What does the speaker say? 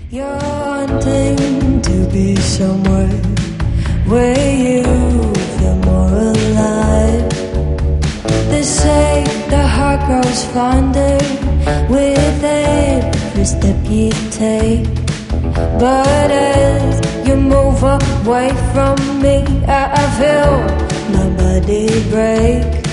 You're wanting to be somewhere where you feel more alive. They say the heart grows fonder with every step you take. But as you move away from me, I feel my body break.